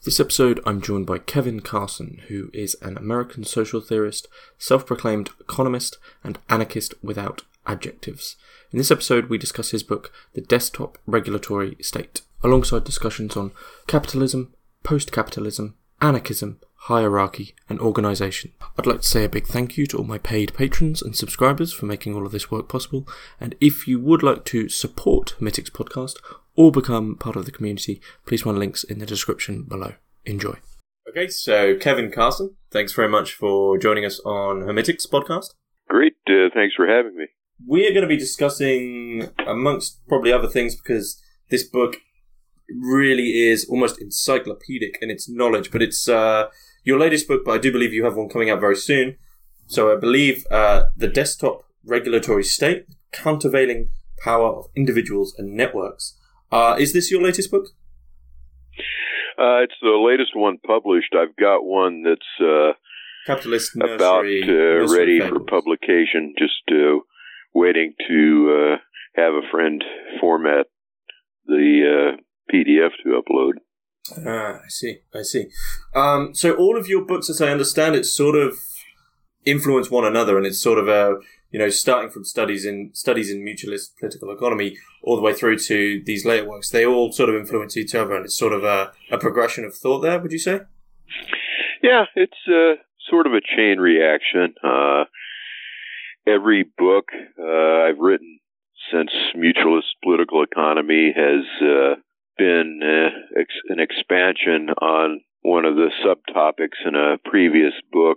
This episode, I'm joined by Kevin Carson, who is an American social theorist, self-proclaimed economist, and anarchist without adjectives. In this episode, we discuss his book, The Desktop Regulatory State, alongside discussions on capitalism, post-capitalism, anarchism, hierarchy, and organisation. I'd like to say a big thank you to all my paid patrons and subscribers for making all of this work possible, and if you would like to support Hermitix Podcast or become part of the community, please find links in the description below. Enjoy. Okay, so Kevin Carson, thanks very much for joining us on Hermitix Podcast. Great, thanks for having me. We are going to be discussing, amongst probably other things, because this book really is almost encyclopedic in its knowledge, but it's your latest book, but I do believe you have one coming out very soon. So I believe The Desktop Regulatory State, Countervailing Power of Individuals and Networks. Is this your latest book? It's the latest one published. I've got one that's Capitalist Nursery, about ready for publication, just waiting to have a friend format the PDF to upload. I see. So all of your books, as I understand it, sort of influence one another, and it's sort of starting from studies in mutualist political economy all the way through to these later works. They all sort of influence each other, and it's sort of a progression of thought there, would you say? Yeah, it's sort of a chain reaction. Every book I've written since mutualist political economy has been an expansion on one of the subtopics in a previous book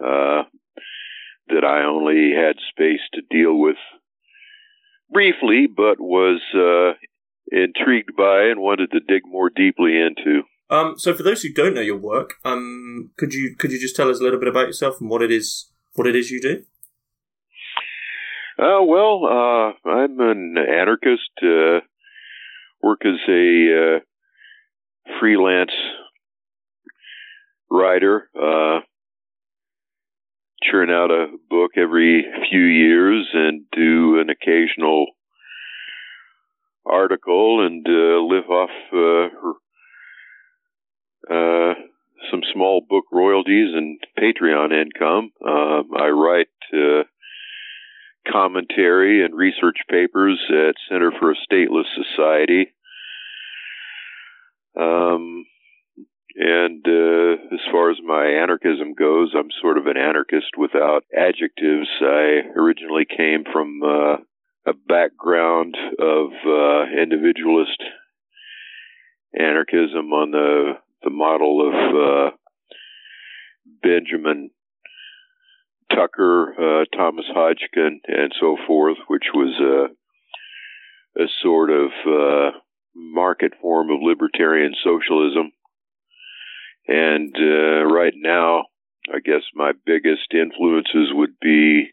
that I only had space to deal with briefly, but was intrigued by and wanted to dig more deeply into. So for those who don't know your work, could you just tell us a little bit about yourself and what it is you do? I'm an anarchist, work as a freelance writer, churn out a book every few years and do an occasional article and live off some small book royalties and Patreon income. I write commentary and research papers at Center for a Stateless Society. And as far as my anarchism goes, I'm sort of an anarchist without adjectives. I originally came from a background of individualist anarchism on the model of Benjamin Tucker, Thomas Hodgkin, and so forth, which was a sort of market form of libertarian socialism. And right now, I guess my biggest influences would be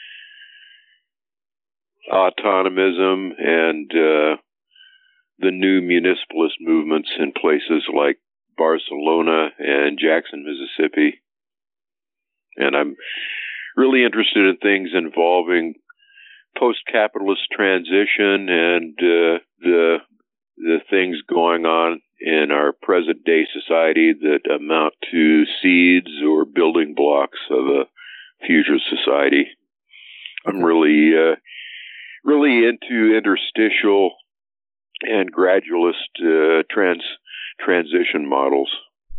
autonomism and the new municipalist movements in places like Barcelona and Jackson, Mississippi. And I'm really interested in things involving post-capitalist transition and the things going on in our present-day society that amount to seeds or building blocks of a future society. I'm really into interstitial and gradualist transition models.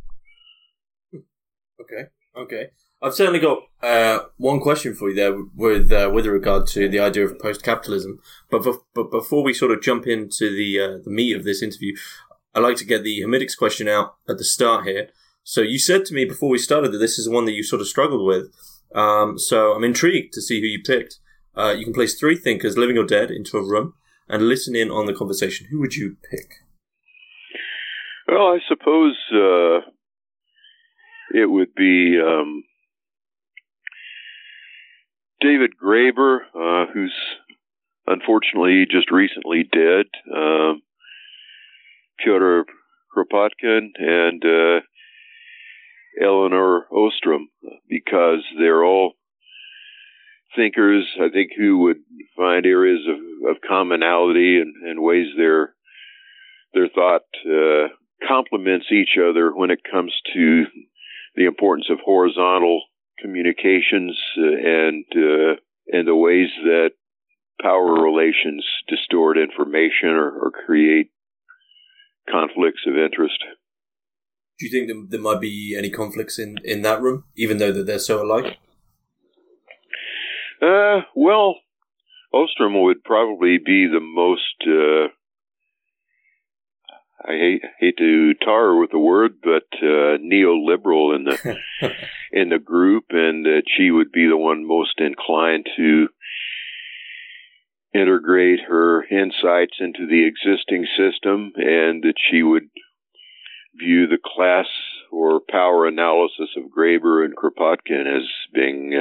Okay. I've certainly got one question for you there with regard to the idea of post-capitalism. But before we sort of jump into the meat of this interview, I'd like to get the Hermitix question out at the start here. So you said to me before we started that this is one that you sort of struggled with. So I'm intrigued to see who you picked. You can place three thinkers, living or dead, into a room and listen in on the conversation. Who would you pick? Well, I suppose it would be David Graeber, who's unfortunately just recently dead, Pyotr Kropotkin, and Elinor Ostrom, because they're all thinkers, I think, who would find areas of commonality and ways their thought complements each other when it comes to the importance of horizontal communications and the ways that power relations distort information or create conflicts of interest. Do you think there might be any conflicts in that room, even though that they're so alike? Well, Ostrom would probably be the most, I hate to tar her with the word, but neoliberal in the group, and that she would be the one most inclined to integrate her insights into the existing system, and that she would view the class or power analysis of Graeber and Kropotkin as being,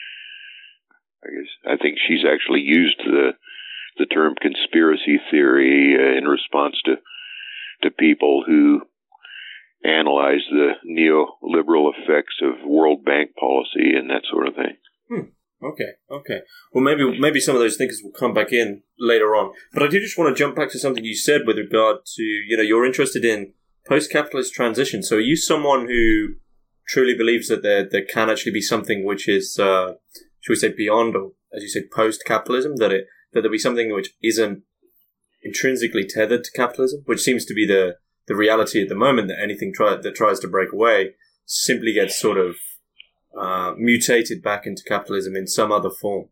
I think she's actually used the term conspiracy theory in response to people who analyze the neoliberal effects of World Bank policy and that sort of thing. Okay. Well, maybe some of those thinkers will come back in later on. But I do just want to jump back to something you said with regard to, you're interested in post-capitalist transition. So are you someone who truly believes that there can actually be something which is, should we say, beyond, or as you say, post-capitalism, that there'll be something which isn't intrinsically tethered to capitalism, which seems to be the reality at the moment, that anything that tries to break away simply gets sort of mutated back into capitalism in some other form?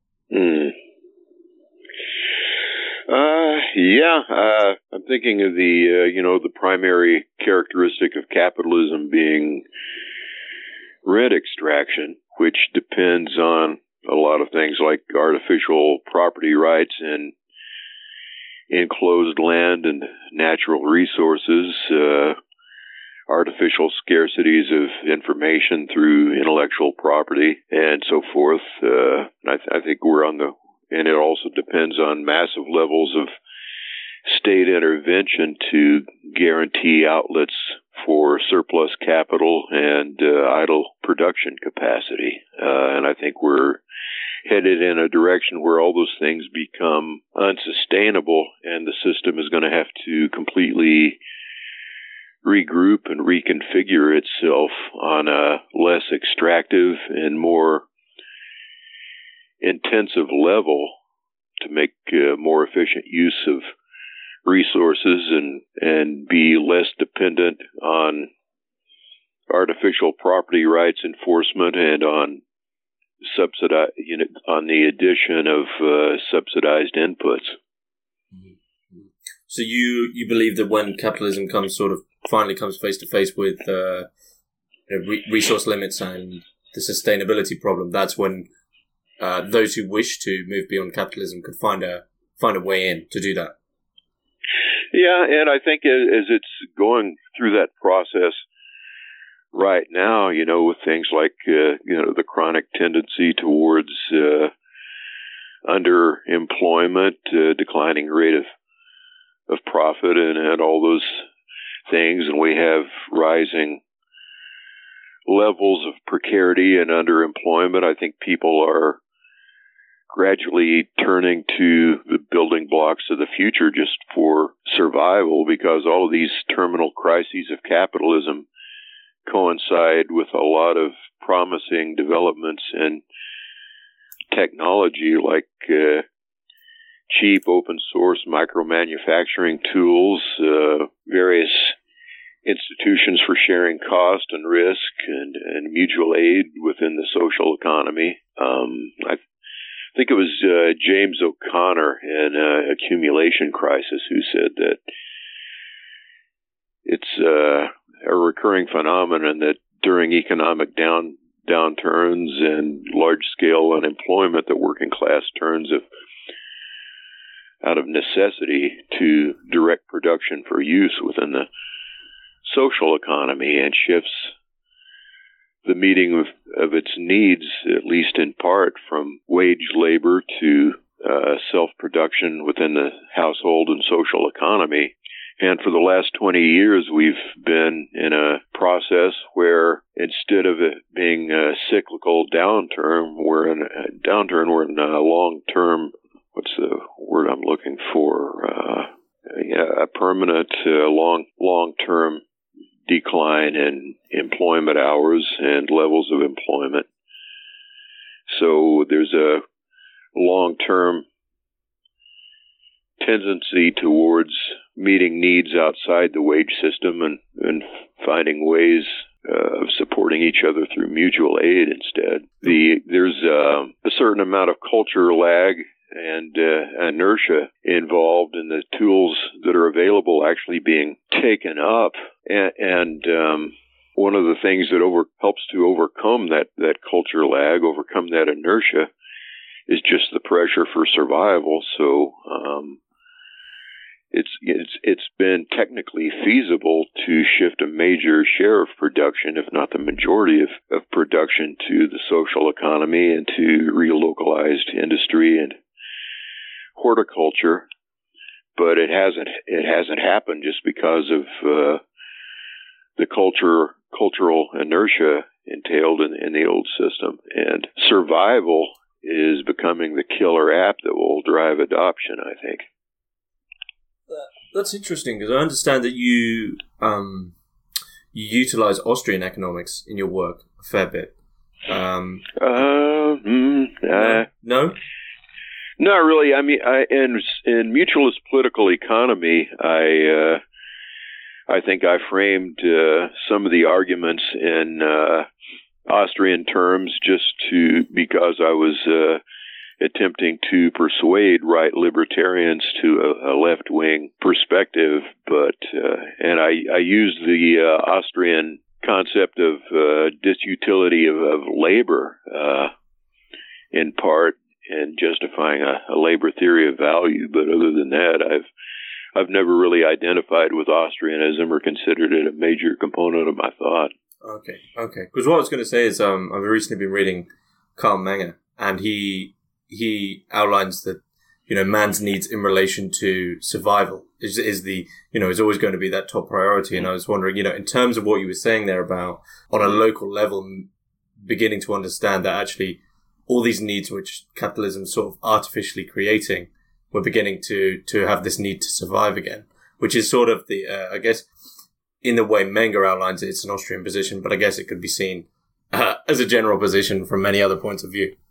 I'm thinking of the primary characteristic of capitalism being rent extraction, which depends on a lot of things like artificial property rights and enclosed land and natural resources, artificial scarcities of information through intellectual property, and so forth. I think and it also depends on massive levels of state intervention to guarantee outlets for surplus capital and idle production capacity. And I think we're headed in a direction where all those things become unsustainable, and the system is going to have to completely regroup and reconfigure itself on a less extractive and more intensive level to make more efficient use of resources and be less dependent on artificial property rights enforcement and on the addition of subsidized inputs. So you believe that when capitalism finally comes face to face with resource limits and the sustainability problem, that's when those who wish to move beyond capitalism could find a way in to do that. Yeah, and I think as it's going through that process right now, with things like the chronic tendency towards underemployment, declining rate of profit, and all those things, and we have rising levels of precarity and underemployment. I think people are gradually turning to the building blocks of the future just for survival, because all of these terminal crises of capitalism coincide with a lot of promising developments in technology, like cheap open source micro-manufacturing tools, various institutions for sharing cost and risk, and mutual aid within the social economy. I think it was James O'Connor in Accumulation Crisis who said that it's a recurring phenomenon that during economic downturns and large-scale unemployment, the working class turns out of necessity to direct production for use within the social economy, and shifts the meeting of its needs, at least in part, from wage labor to self-production within the household and social economy. And for the last 20 years, we've been in a process where instead of it being a cyclical downturn, we're in a long-term, what's the word I'm looking for? A permanent, long-term employment hours and levels of employment. So there's a long-term tendency towards meeting needs outside the wage system and finding ways of supporting each other through mutual aid instead. There's a certain amount of culture lag and inertia involved in the tools that are available actually being taken up. And one of the things that helps to overcome that culture lag, overcome that inertia, is just the pressure for survival. So it's been technically feasible to shift a major share of production, if not the majority of production, to the social economy and to relocalized industry and horticulture, but it hasn't happened just because of the cultural inertia entailed in the old system. And survival is becoming the killer app that will drive adoption, I think. That's interesting, because I understand that you utilize Austrian economics in your work a fair bit. No? Not really. I mean, in mutualist political economy, I think I framed some of the arguments in Austrian terms because I was attempting to persuade right libertarians to a left-wing perspective, and I used the Austrian concept of disutility of labor in part in justifying a labor theory of value. But other than that, I've never really identified with Austrianism or considered it a major component of my thought. Okay. Because what I was going to say is I've recently been reading Karl Menger, and he outlines that, man's needs in relation to survival is always going to be that top priority. And I was wondering, in terms of what you were saying there about on a local level, beginning to understand that actually all these needs which capitalism is sort of artificially creating, we're beginning to have this need to survive again, which is sort of the, I guess, in the way Menger outlines it, it's an Austrian position, but I guess it could be seen as a general position from many other points of view.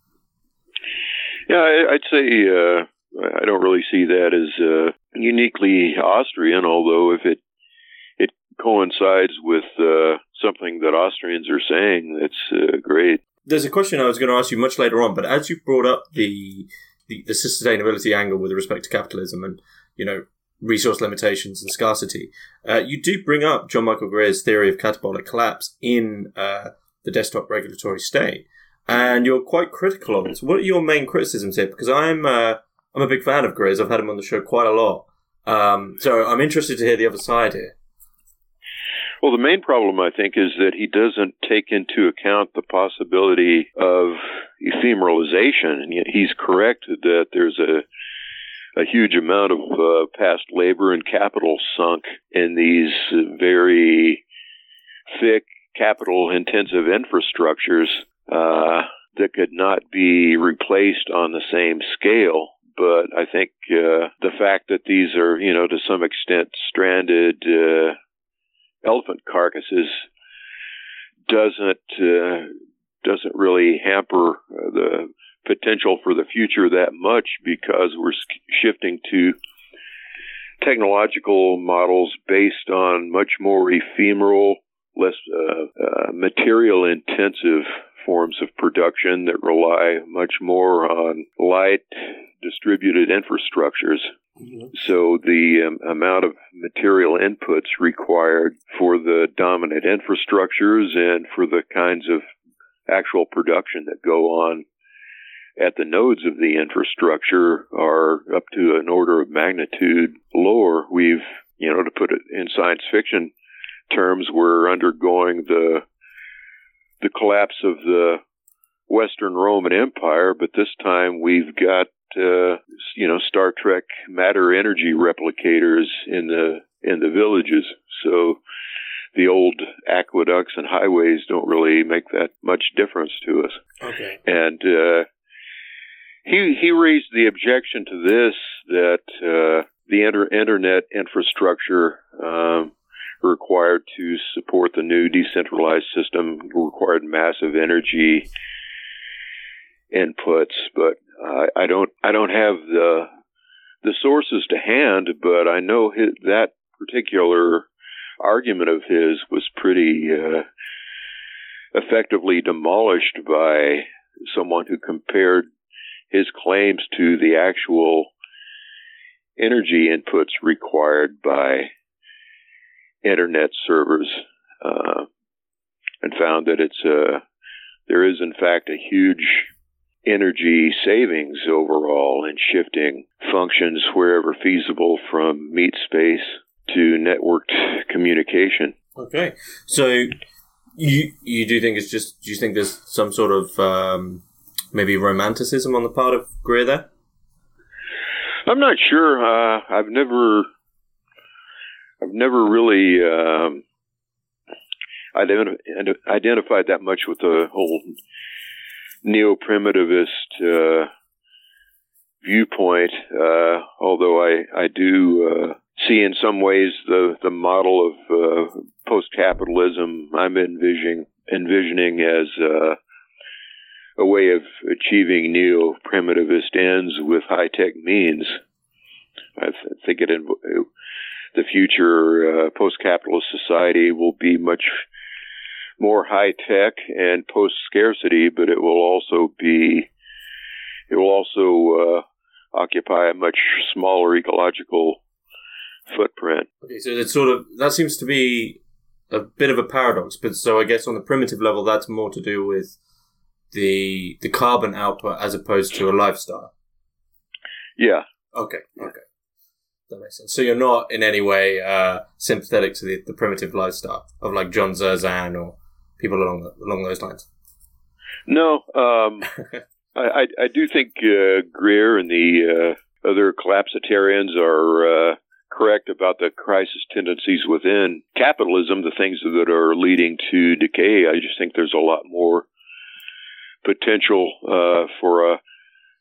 Yeah, I'd say I don't really see that as uniquely Austrian, although if it coincides with something that Austrians are saying, that's great. There's a question I was going to ask you much later on, but as you brought up the sustainability angle with respect to capitalism and, resource limitations and scarcity, you do bring up John Michael Greer's theory of catabolic collapse in the desktop regulatory state. And you're quite critical of it. So what are your main criticisms here? Because I'm a big fan of Greer's. I've had him on the show quite a lot. So I'm interested to hear the other side here. Well, the main problem, I think, is that he doesn't take into account the possibility of ephemeralization. And yet he's correct that there's a huge amount of past labor and capital sunk in these very thick, capital-intensive infrastructures that could not be replaced on the same scale. But I think the fact that these are, to some extent stranded elephant carcasses doesn't really hamper the potential for the future that much, because we're shifting to technological models based on much more ephemeral, less material-intensive forms of production that rely much more on light distributed infrastructures. Mm-hmm. So the amount of material inputs required for the dominant infrastructures and for the kinds of actual production that go on at the nodes of the infrastructure are up to an order of magnitude lower. We've, to put it in science fiction terms, we're undergoing the collapse of the Western Roman Empire, but this time we've got Star Trek matter energy replicators in the villages. So the old aqueducts and highways don't really make that much difference to us. Okay. And he raised the objection to this, that the internet infrastructure required to support the new decentralized system required massive energy inputs, but I don't have the sources to hand, but I know that particular argument of his was pretty effectively demolished by someone who compared his claims to the actual energy inputs required by internet servers, and found that there is in fact a huge energy savings overall in shifting functions wherever feasible from meat space to networked communication. Okay, so you do think it's just? Do you think there's some sort of maybe romanticism on the part of Greer there? I'm not sure. I've never really identified that much with the whole neo-primitivist viewpoint, although I do see in some ways the model of post-capitalism I'm envisioning as a way of achieving neo-primitivist ends with high-tech means. I think the future post-capitalist society will be much more high-tech and post-scarcity, but it will also occupy a much smaller ecological footprint. Okay, so that seems to be a bit of a paradox, but so I guess on the primitive level, that's more to do with the carbon output as opposed to a lifestyle. Yeah. Okay. That makes sense. So you're not in any way sympathetic to the primitive lifestyle of like John Zerzan or people along those lines? No. I do think Greer and the other collapsitarians are correct about the crisis tendencies within capitalism, the things that are leading to decay. I just think there's a lot more potential for a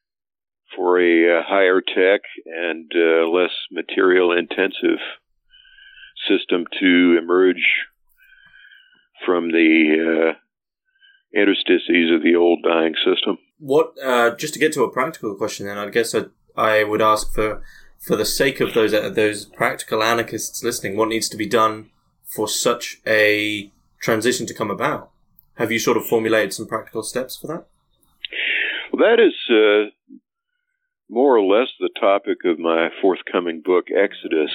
higher tech and less material intensive system to emerge from the interstices of the old dying system. What just to get to a practical question then, I guess I would ask for the sake of those practical anarchists listening, what needs to be done for such a transition to come about? Have you sort of formulated some practical steps for that? Well, that is more or less the topic of my forthcoming book, Exodus.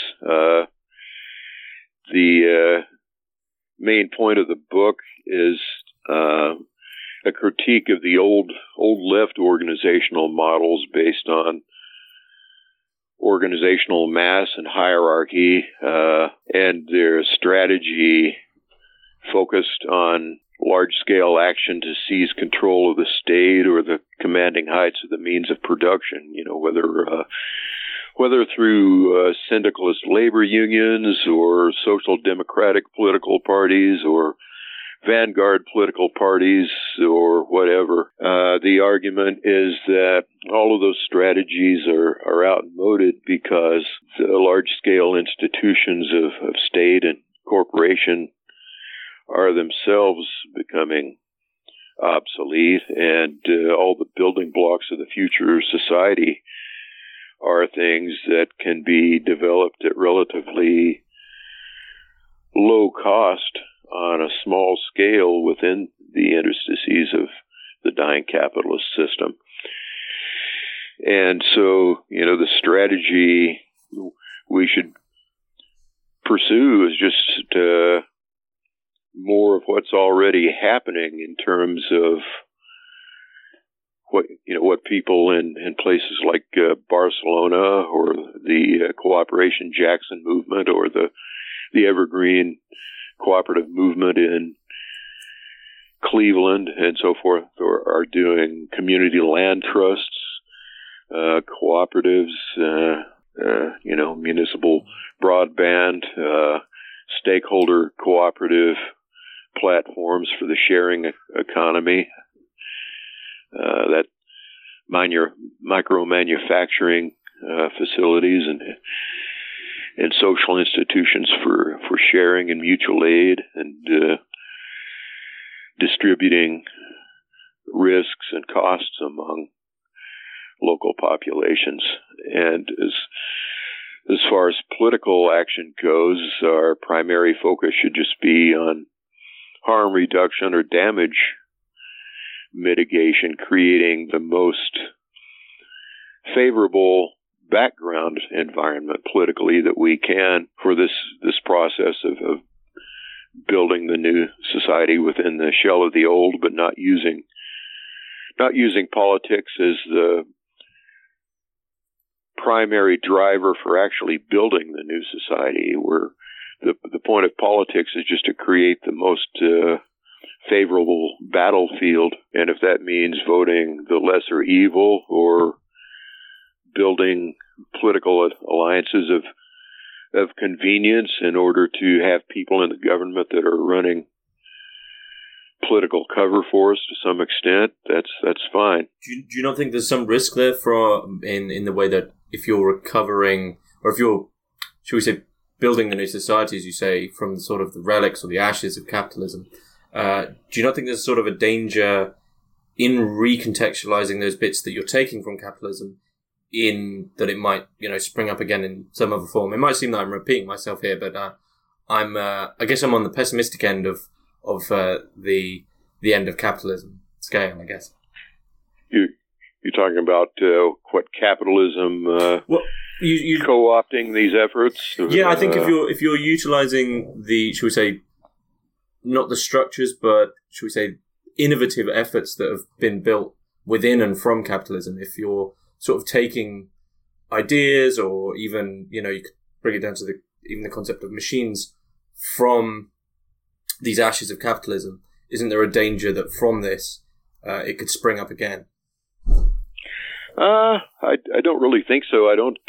The main point of the book is a critique of the old left organizational models based on organizational mass and hierarchy, and their strategy focused on large-scale action to seize control of the state or the commanding heights of the means of production. You know, whether through syndicalist labor unions or social democratic political parties or vanguard political parties or whatever. The argument is that all of those strategies are outmoded because the large-scale institutions of state and corporation are themselves becoming obsolete, and all the building blocks of the future society are things that can be developed at relatively low cost on a small scale within the interstices of the dying capitalist system. And so, you know, the strategy we should pursue is just more of what's already happening in terms of what people in places like Barcelona or the Cooperation Jackson movement or the Evergreen cooperative movement in Cleveland and so forth are doing. Community land trusts, cooperatives, municipal broadband, stakeholder cooperative platforms for the sharing economy, that micro manufacturing facilities, and social institutions for sharing and mutual aid and distributing risks and costs among local populations. And as far as political action goes, our primary focus should just be on harm reduction or damage mitigation, creating the most favorable background environment politically that we can for this process of building the new society within the shell of the old, but not using politics as the primary driver for actually building the new society, where the point of politics is just to create the most favorable battlefield. And if that means voting the lesser evil or building political alliances of convenience in order to have people in the government that are running political cover for us to some extent, that's fine. Do you not think there's some risk there in the way that if you're recovering, or if you're, should we say, building the new society, as you say, from sort of the relics or the ashes of capitalism, do you not think there's sort of a danger in recontextualizing those bits that you're taking from capitalism, in that it might, spring up again in some other form? It might seem that I'm repeating myself here, but I guess I'm on the pessimistic end of the end of capitalism scale, I guess. You're talking about what capitalism you co-opting these efforts? Yeah, I think if you're utilizing the, should we say, not the structures, but should we say innovative efforts that have been built within and from capitalism, if you're sort of taking ideas, or even, you could bring it down to even the concept of machines from these ashes of capitalism, isn't there a danger that from this it could spring up again? I don't really think so. I don't.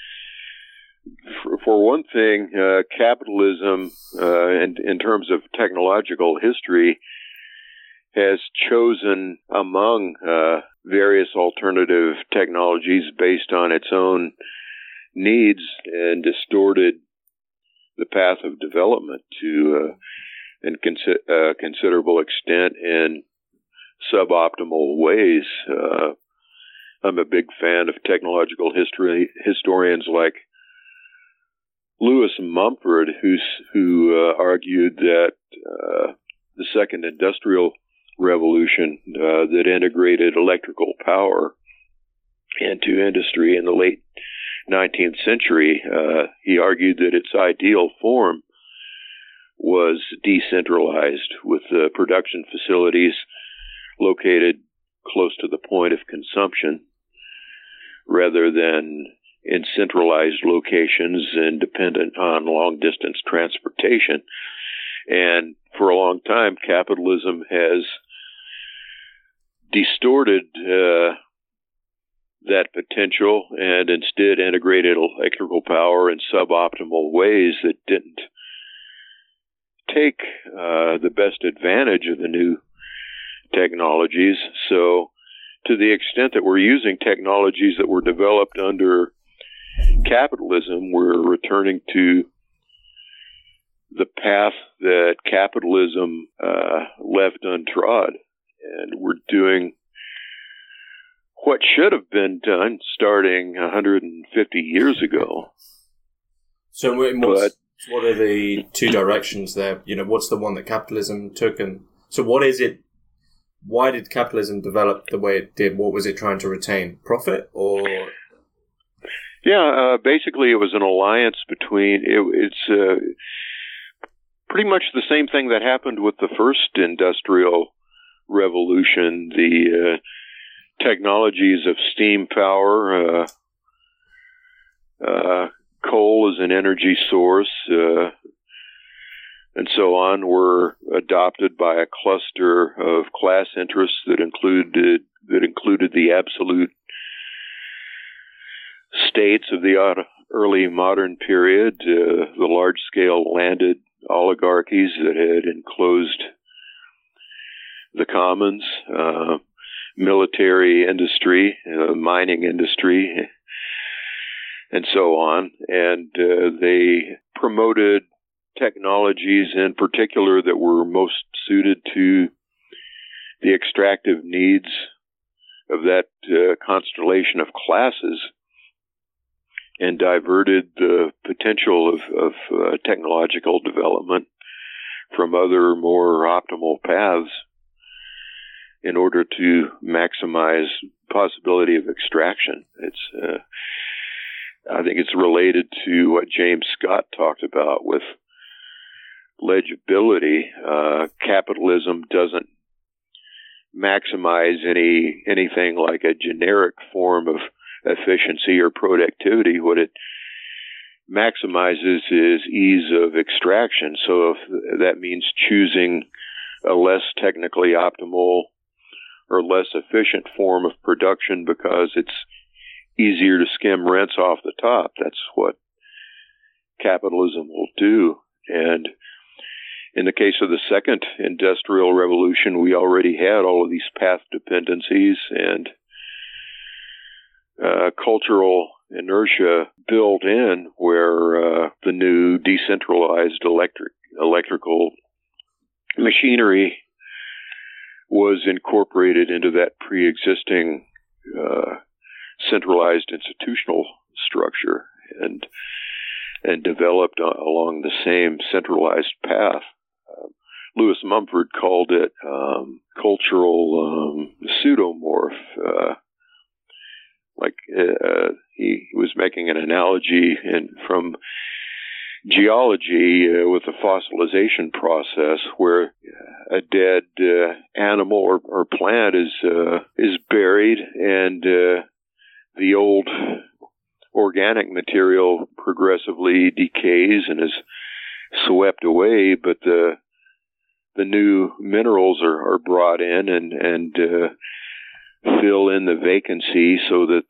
For one thing, capitalism, and in terms of technological history, has chosen among various alternative technologies based on its own needs and distorted the path of development to a considerable extent in suboptimal ways. I'm a big fan of technological historians like Lewis Mumford, who argued that the second industrial revolution that integrated electrical power into industry in the late 19th century, he argued that its ideal form was decentralized, with production facilities located close to the point of consumption, rather than in centralized locations and dependent on long-distance transportation. And for a long time, capitalism has distorted that potential and instead integrated electrical power in suboptimal ways that didn't take the best advantage of the new technologies. So to the extent that we're using technologies that were developed under capitalism, we're returning to the path that capitalism left untrod. And we're doing what should have been done starting 150 years ago. So what are the two directions there? What's the one that capitalism took? And so what is it? Why did capitalism develop the way it did? What was it trying to retain? Profit or? Yeah, basically it was an alliance between, it's pretty much the same thing that happened with the first industrial revolution. The technologies of steam power, coal as an energy source, and so on, were adopted by a cluster of class interests that included the absolute states of the early modern period, the large-scale landed oligarchies that had enclosed the commons, military industry, mining industry, and so on. And they promoted technologies in particular that were most suited to the extractive needs of that constellation of classes, and diverted the potential of technological development from other more optimal paths in order to maximize possibility of extraction. I think it's related to what James Scott talked about with legibility. Capitalism doesn't maximize anything like a generic form of efficiency or productivity. What it maximizes is ease of extraction. So if that means choosing a less technically optimal or less efficient form of production because it's easier to skim rents off the top, that's what capitalism will do. And in the case of the second industrial revolution, we already had all of these path dependencies and cultural inertia built in, where the new decentralized electrical machinery was incorporated into that pre-existing centralized institutional structure and developed along the same centralized path. Lewis Mumford called it cultural pseudomorph. He was making an analogy from geology with the fossilization process, where a dead animal or plant is buried, and the old organic material progressively decays and is swept away, but the new minerals are brought in and fill in the vacancy so that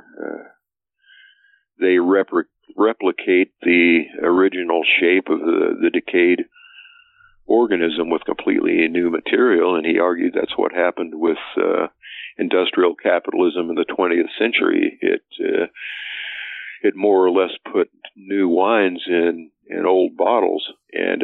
they replicate the original shape of the decayed organism with completely new material. And he argued that's what happened with industrial capitalism in the 20th century. It more or less put new wines in old bottles, and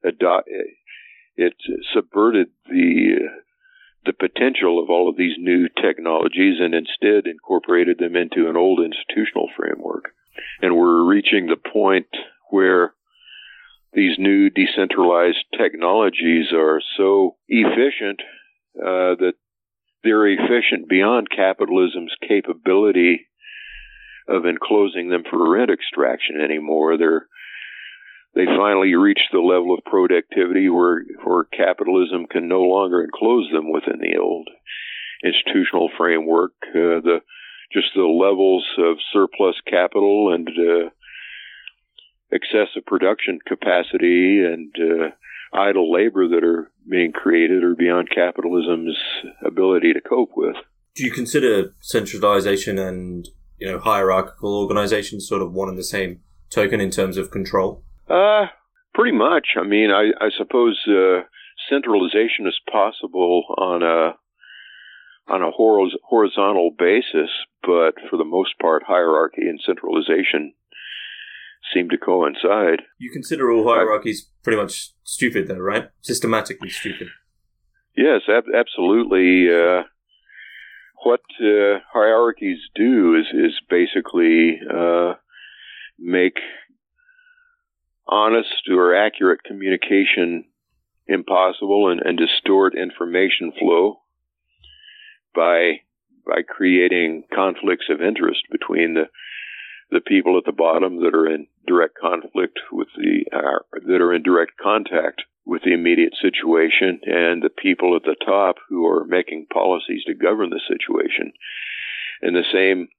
it subverted the potential of all of these new technologies and instead incorporated them into an old institutional framework. And we're reaching the point where these new decentralized technologies are so efficient that they're efficient beyond capitalism's capability of enclosing them for rent extraction anymore. They finally reached the level of productivity where capitalism can no longer enclose them within the old institutional framework. Just the levels of surplus capital and excessive production capacity and idle labor that are being created are beyond capitalism's ability to cope with. Do you consider centralization and hierarchical organizations sort of one and the same token in terms of control? Pretty much. I mean, I suppose centralization is possible on a horizontal basis, but for the most part, hierarchy and centralization seem to coincide. You consider all hierarchies pretty much stupid, though, right? Systematically stupid. Yes, absolutely. What hierarchies do is basically make honest or accurate communication impossible and distort information flow by creating conflicts of interest between the people at the bottom that are in direct conflict with that are in direct contact with the immediate situation, and the people at the top who are making policies to govern the situation. And the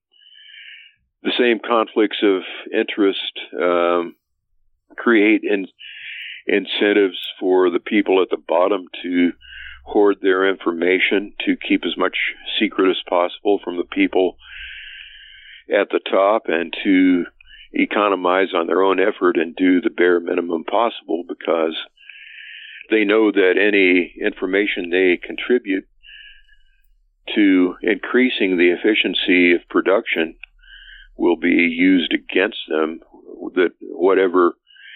same conflicts of interest create incentives for the people at the bottom to hoard their information, to keep as much secret as possible from the people at the top, and to economize on their own effort and do the bare minimum possible, because they know that any information they contribute to increasing the efficiency of production will be used against them. That whatever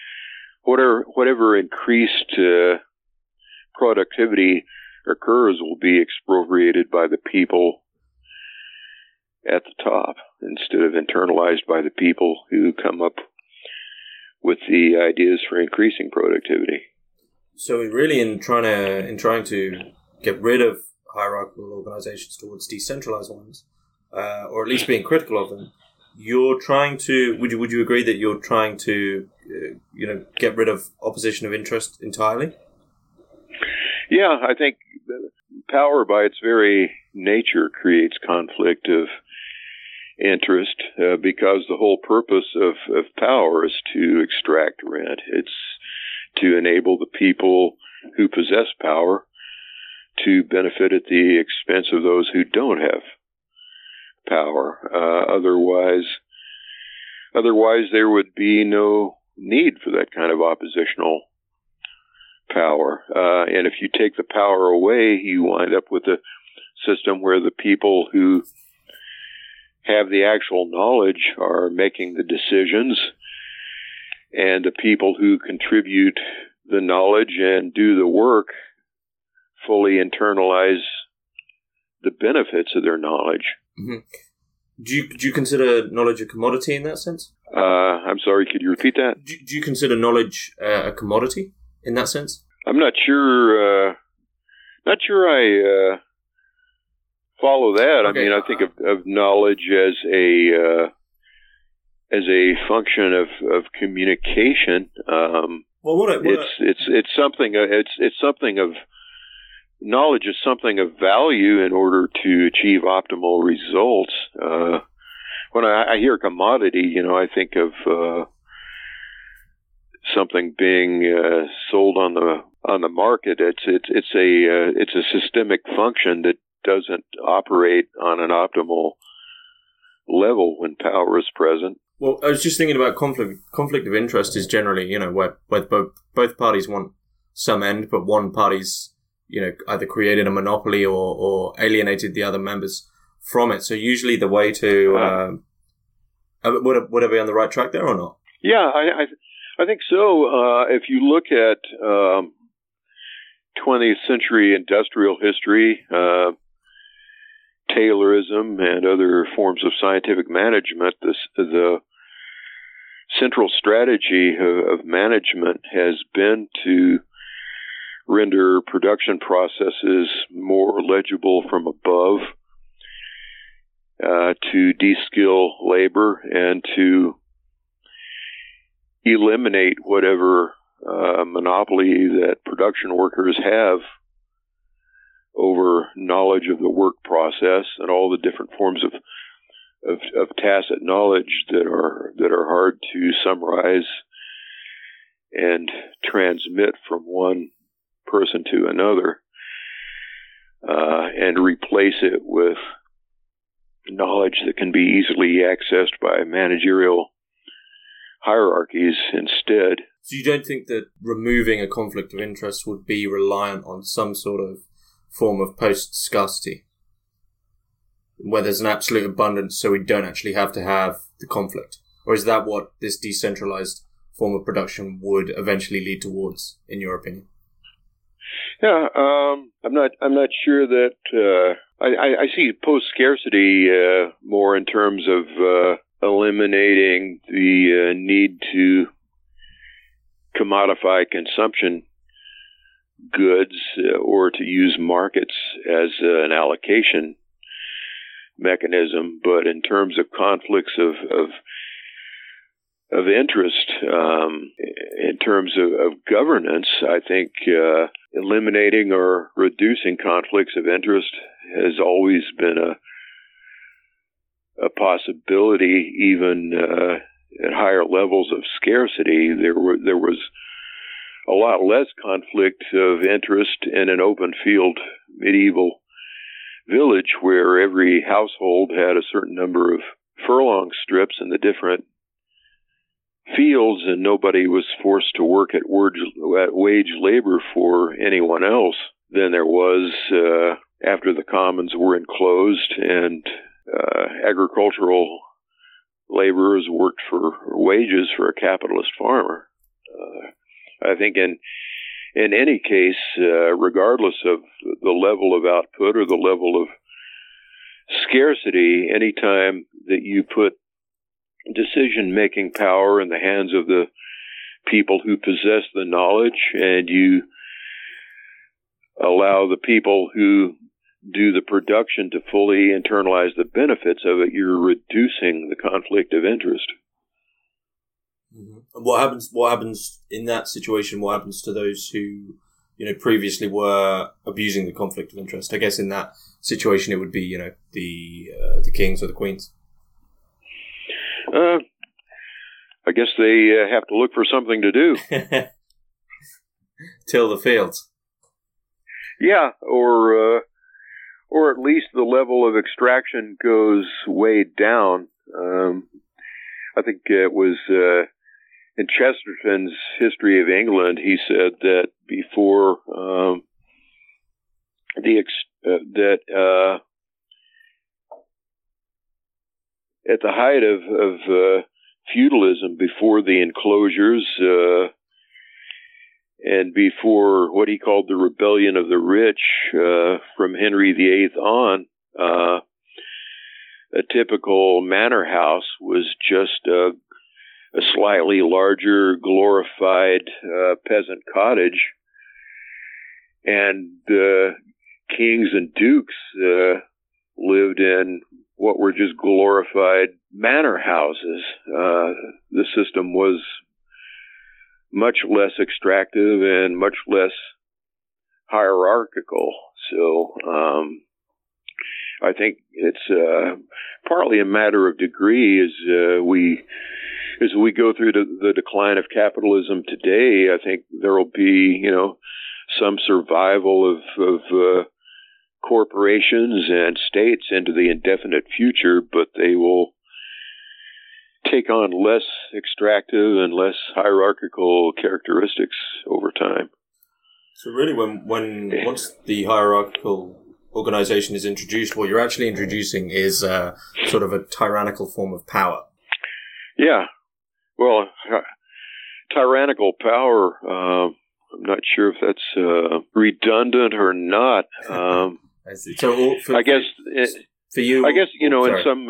increased productivity occurs will be expropriated by the people at the top instead of internalized by the people who come up with the ideas for increasing productivity. So really in trying to get rid of hierarchical organizations towards decentralized ones, or at least being critical of them, you're trying to, would you agree that you're trying to get rid of opposition of interest entirely? Yeah, I think power by its very nature creates conflict of interest because the whole purpose of power is to extract rent. It's to enable the people who possess power to benefit at the expense of those who don't have power. Otherwise, there would be no need for that kind of oppositional power. And if you take the power away, you wind up with a system where the people who have the actual knowledge are making the decisions, and the people who contribute the knowledge and do the work fully internalize the benefits of their knowledge. Mm-hmm. Do you consider knowledge a commodity in that sense? I'm sorry, could you repeat that? Do you consider knowledge a commodity in that sense? I'm not sure. I follow that. Okay. I mean, I think of knowledge as a function of communication. It's something of knowledge is something of value in order to achieve optimal results. When I hear commodity, I think of something being sold on the market. It's a systemic function that doesn't operate on an optimal level when power is present. Well, I was just thinking about conflict. Conflict of interest is generally, where both parties want some end, but one party's, either created a monopoly or alienated the other members from it. So usually the way to would I be on the right track there or not? Yeah, I think so. If you look at 20th century industrial history, Taylorism and other forms of scientific management, the central strategy of management has been to render production processes more legible from above, to de-skill labor, and to eliminate whatever monopoly that production workers have over knowledge of the work process and all the different forms of tacit knowledge that are hard to summarize and transmit from one person to another, and replace it with knowledge that can be easily accessed by managerial hierarchies instead. So you don't think that removing a conflict of interest would be reliant on some sort of form of post-scarcity, where there's an absolute abundance so we don't actually have to have the conflict? Or is that what this decentralized form of production would eventually lead towards, in your opinion? Yeah, I'm not sure that I see post-scarcity more in terms of eliminating the need to commodify consumption goods or to use markets as an allocation mechanism. But in terms of conflicts of interest, in terms of governance, I think eliminating or reducing conflicts of interest has always been a possibility, even at higher levels of scarcity. There was a lot less conflict of interest in an open field medieval village where every household had a certain number of furlong strips in the different fields, and nobody was forced to work at wage labor for anyone else than there was after the commons were enclosed and agricultural laborers worked for wages for a capitalist farmer. I think in any case, regardless of the level of output or the level of scarcity, anytime that you put decision-making power in the hands of the people who possess the knowledge, and you allow the people who do the production to fully internalize the benefits of it, you're reducing the conflict of interest. Mm-hmm. And what happens in that situation? What happens to those who, previously were abusing the conflict of interest? I guess in that situation it would be, the kings or the queens. I guess they have to look for something to do. Till the fields. Yeah, or at least the level of extraction goes way down. I think it was in Chesterton's History of England. He said that before at the height of feudalism, before the enclosures and before what he called the rebellion of the rich from Henry VIII on, a typical manor house was just a slightly larger, glorified peasant cottage, and kings and dukes lived in what were just glorified manor houses. The system was much less extractive and much less hierarchical. So I think it's partly a matter of degree. As we go through the decline of capitalism today, I think there will be some survival of corporations and states into the indefinite future, but they will take on less extractive and less hierarchical characteristics over time. So really, once the hierarchical organization is introduced, what you're actually introducing is sort of a tyrannical form of power. Yeah. Well, tyrannical power, I'm not sure if that's redundant or not. So I guess for you, in some,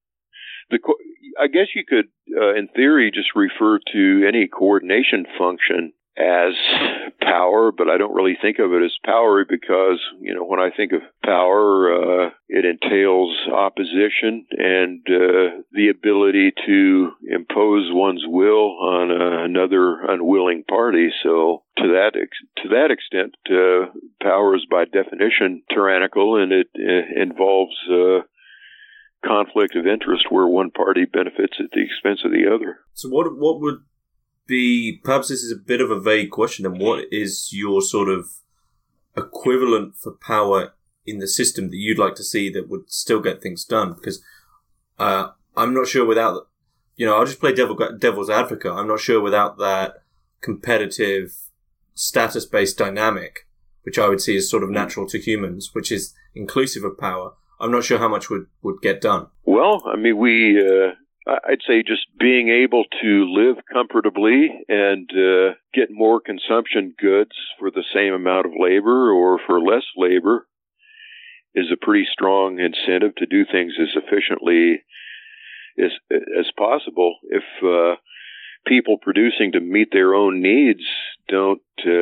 I guess you could, in theory, just refer to any coordination function as power, but I don't really think of it as power because, when I think of power, it entails opposition and the ability to impose one's will on another unwilling party. So to that extent, power is by definition tyrannical, and it involves conflict of interest where one party benefits at the expense of the other. So what would be, perhaps this is a bit of a vague question, and what is your sort of equivalent for power in the system that you'd like to see that would still get things done? Because I'm not sure without, I'll just play devil's advocate. I'm not sure without that competitive status-based dynamic, which I would see as sort of natural to humans, which is inclusive of power. I'm not sure how much would get done. Well, I mean, I'd say just being able to live comfortably and get more consumption goods for the same amount of labor or for less labor is a pretty strong incentive to do things as efficiently as possible. If people producing to meet their own needs don't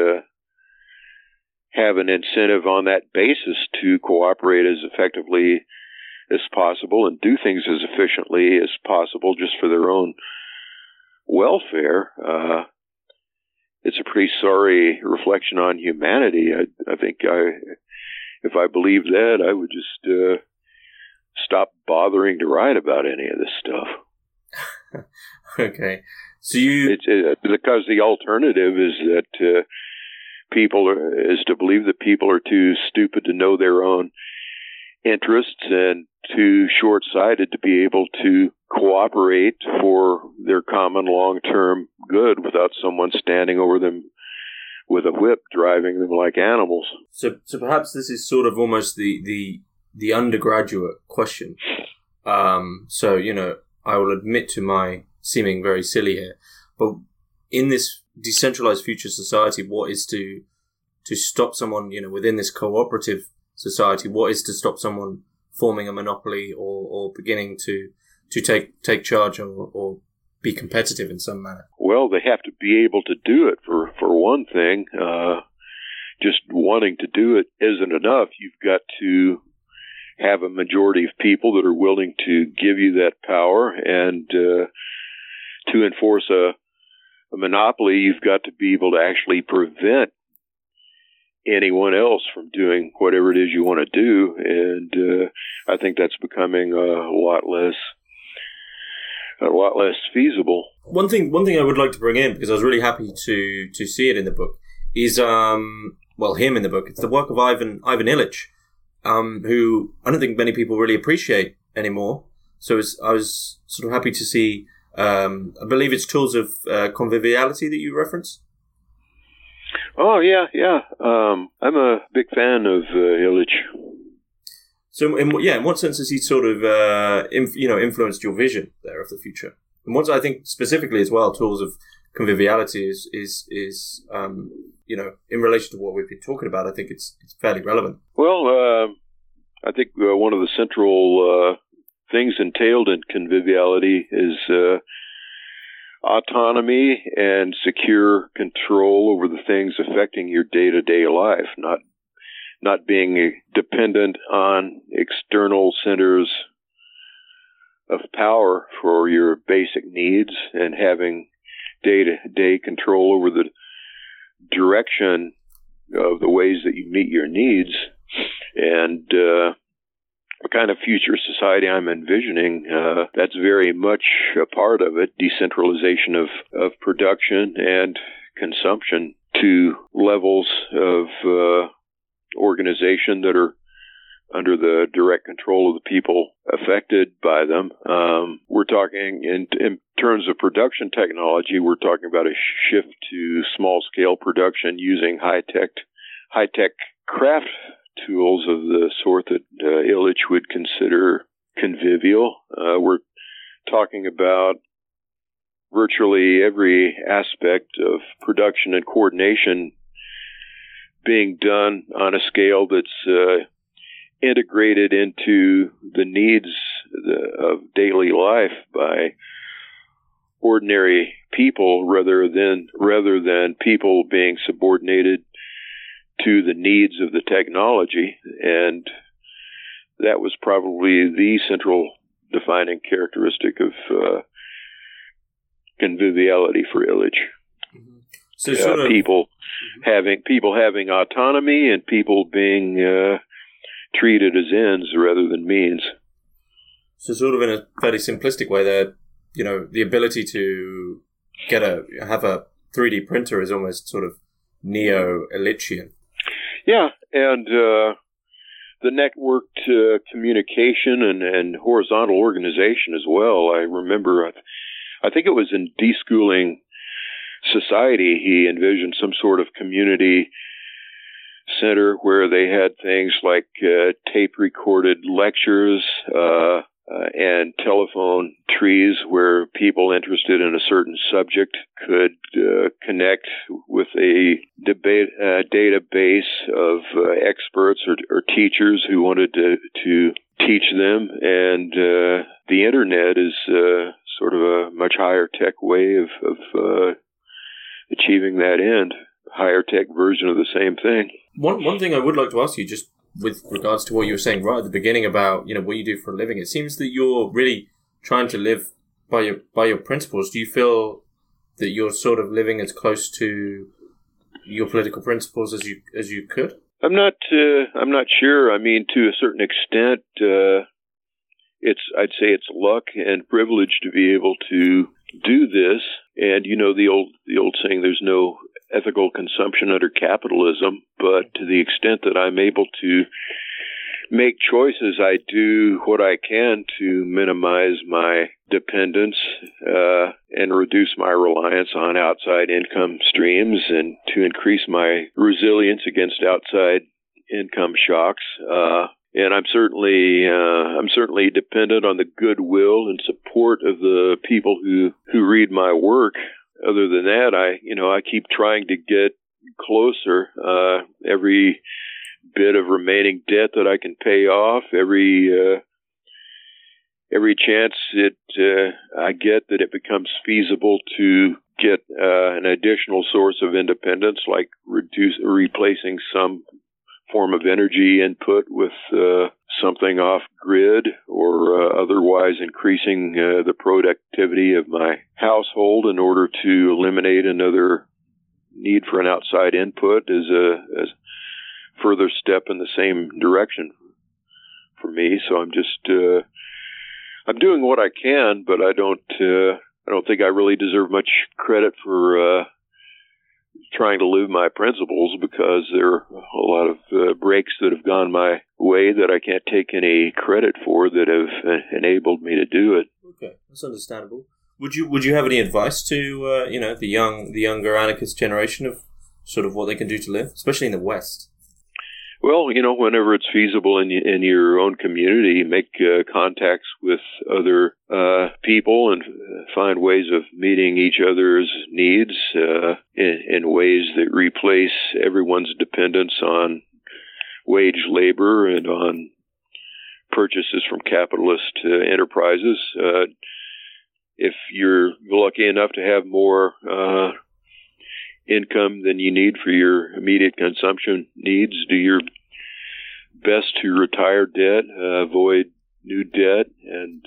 have an incentive on that basis to cooperate as effectively as possible and do things as efficiently as possible just for their own welfare, it's a pretty sorry reflection on humanity. I think if I believed that, I would just stop bothering to write about any of this stuff. Okay. So it's because the alternative is that is to believe that people are too stupid to know their own interests and too short-sighted to be able to cooperate for their common long-term good without someone standing over them with a whip driving them like animals. So perhaps this is sort of almost the undergraduate question. So, I will admit to my seeming very silly here, but in this decentralized future society, what is to stop someone, within this cooperative society, what is to stop someone forming a monopoly or beginning to take charge or be competitive in some manner? Well, they have to be able to do it for one thing. Just wanting to do it isn't enough. You've got to have a majority of people that are willing to give you that power, and to enforce a monopoly, you've got to be able to actually prevent anyone else from doing whatever it is you want to do. And I think that's becoming a lot less feasible. One thing I would like to bring in, because I was really happy to see it in the book, is him in the book. It's the work of Ivan Illich, who I don't think many people really appreciate anymore. So I was sort of happy to see. I believe it's Tools of Conviviality that you reference. Oh yeah. I'm a big fan of Illich. So in what sense has he sort of influenced your vision there of the future? And what I think specifically as well, Tools of Conviviality is in relation to what we've been talking about, I think it's fairly relevant. Well, I think one of the central things entailed in conviviality is autonomy and secure control over the things affecting your day-to-day life, not being dependent on external centers of power for your basic needs, and having day-to-day control over the direction of the ways that you meet your needs. And the kind of future society I'm envisioning, that's very much a part of it. Decentralization of production and consumption to levels of organization that are under the direct control of the people affected by them. We're talking in terms of production technology, we're talking about a shift to small-scale production using high-tech craft tools of the sort that Illich would consider convivial. We're talking about virtually every aspect of production and coordination being done on a scale that's integrated into the needs of daily life by ordinary people, rather than people being subordinated to the needs of the technology. And that was probably the central defining characteristic of conviviality for Illich. Mm-hmm. So sort of people having autonomy, and people being treated as ends rather than means. So sort of in a fairly simplistic way, that the ability to have a 3D printer is almost sort of neo-Illichian. Yeah, and the networked communication and horizontal organization as well. I remember, I think it was in Deschooling Society, he envisioned some sort of community center where they had things like tape-recorded lectures and telephone trees where people interested in a certain subject could connect with a database of experts or teachers who wanted to teach them. And the Internet is sort of a much higher tech way of achieving that end, higher tech version of the same thing. One thing I would like to ask you, just with regards to what you were saying right at the beginning about what you do for a living, it seems that you're really trying to live by your principles. Do you feel that you're sort of living as close to your political principles as you could? I'm not sure. I mean, to a certain extent, I'd say it's luck and privilege to be able to do this. And the old saying, there's no ethical consumption under capitalism, but to the extent that I'm able to make choices, I do what I can to minimize my dependence and reduce my reliance on outside income streams, and to increase my resilience against outside income shocks. And I'm certainly dependent on the goodwill and support of the people who read my work. Other than that, I keep trying to get closer. Every bit of remaining debt that I can pay off, every chance I get that it becomes feasible to get an additional source of independence, like replacing some form of energy input with something off grid, or otherwise increasing the productivity of my household in order to eliminate another need for an outside input, is a further step in the same direction for me. So I'm just I'm doing what I can, but I don't think I really deserve much credit for trying to live my principles, because there are a lot of breaks that have gone my way that I can't take any credit for, that have enabled me to do it. Okay, that's understandable. Would you have any advice to the younger anarchist generation of sort of what they can do to live, especially in the West? Well, whenever it's feasible in your own community, make contacts with other people and find ways of meeting each other's needs in ways that replace everyone's dependence on wage labor and on purchases from capitalist enterprises. If you're lucky enough to have more income than you need for your immediate consumption needs, do your best to retire debt, avoid new debt, and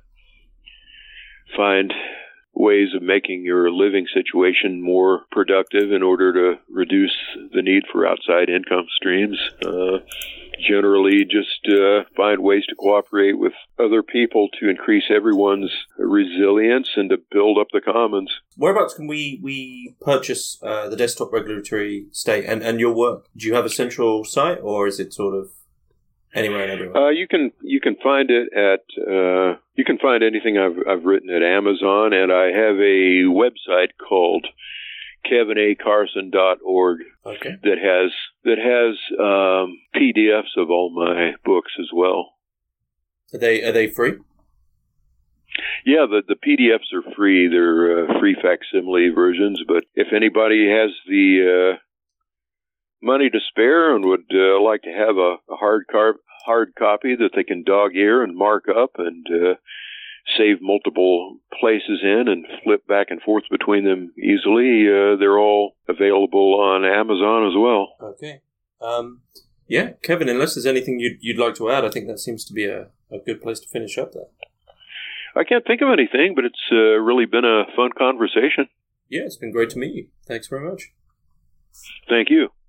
find ways of making your living situation more productive in order to reduce the need for outside income streams. Generally, just find ways to cooperate with other people to increase everyone's resilience and to build up the commons. Whereabouts can we purchase the Desktop Regulatory State and your work? Do you have a central site, or is it sort of anywhere and everywhere? You can find it at you can find anything I've written at Amazon, and I have a website called KevinACarson.org. Okay. That has PDFs of all my books as well. Are they free? Yeah, the PDFs are free. They're free facsimile versions. But if anybody has the money to spare and would like to have a hard copy that they can dog ear and mark up and save multiple places in and flip back and forth between them easily, they're all available on Amazon as well. Okay. Yeah, Kevin, unless there's anything you'd like to add, I think that seems to be a good place to finish up there. I can't think of anything, but it's really been a fun conversation. Yeah, it's been great to meet you. Thanks very much. Thank you.